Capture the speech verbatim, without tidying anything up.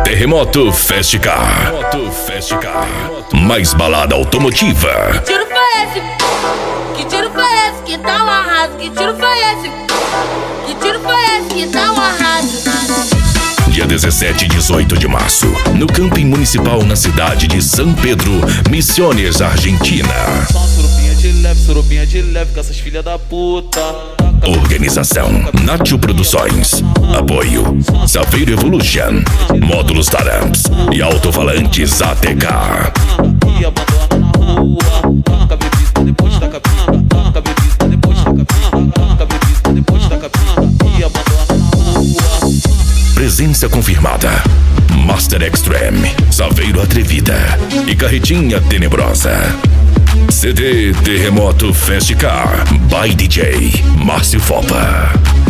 Terremoto Fast Car. Fast Car. Mais balada automotiva. Que tiro foi esse? Que tiro foi esse? Que tá um arraso. Que tiro foi esse? Que tiro foi esse? Que tá um arraso. Dia dezessete e dezoito de março, no camping municipal na cidade de São Pedro, Misiones, Argentina. Surubinha de leve, surubinha de leve com essas filhas da puta. Organização Nacho Produções. Apoio Saveiro Evolution, Módulos Taramps e Alto-Falantes A T K. E abandona na rua. Taca bebida, depois taca pica. Taca bebida, depois taca pica. Taca bebida, depois taca pica. E abandona na rua. Presença confirmada: Master Extreme, Saveiro Atrevida e Carretinha Tenebrosa. C D Terremoto Fast Car by D J Márcio Fopa.